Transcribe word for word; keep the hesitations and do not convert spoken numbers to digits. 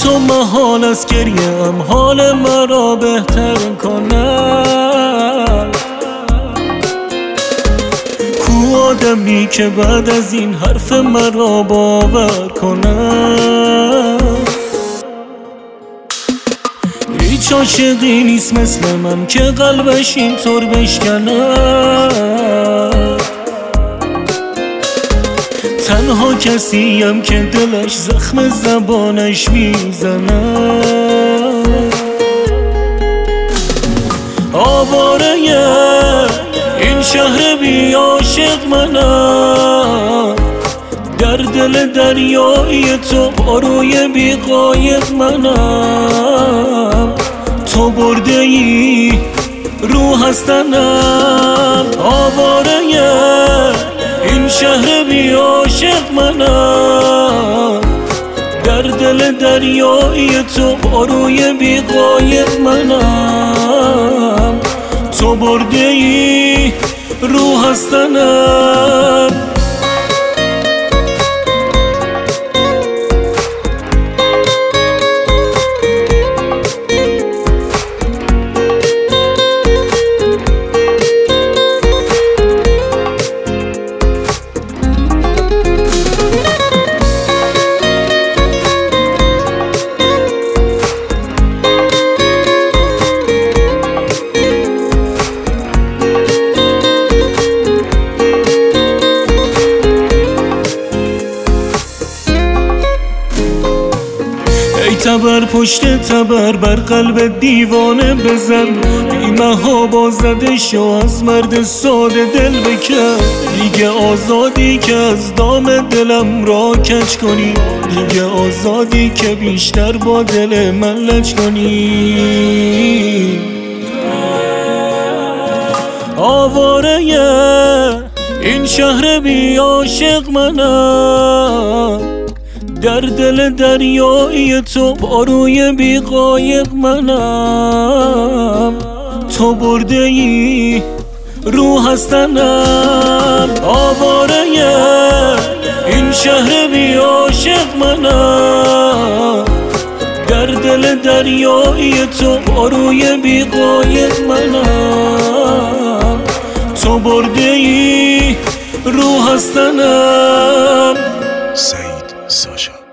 تو محال از گریم حال مرا بهتر کنم. کو آدمی که بعد از این حرف مرا باور کنم؟ هیچ عاشقی نیست مثل من که قلبش اینطور بشکنم. تنها کسیم که دلش زخم زبانش میزنم. آواره این شهر بی عاشق منم، در دل دریای تو پاروی بی قایق منم. تو برده ای روح از تنم. آواره این شهر بی عاشق منم، در دل دریای تو پاروی بی قایق منم. تو برده ای روح از تنم. تبر پشت تبر بر قلب دیوانه بزن، بیمه با زده شو از مرد ساده دل بکن. دیگه آزادی که از دام دلم را کج کنی، دیگه آزادی که بیشتر با دل من لج کنی. آواره این شهر بی عاشق منم، در دل دریای تو پاروی بی قایق منم. تو برده ای روح از تنم. آواره این شهر بی عاشق منم، در دل دریای تو پاروی بی قایق منم. تو برده ای روح از تنم. سعید ساشا.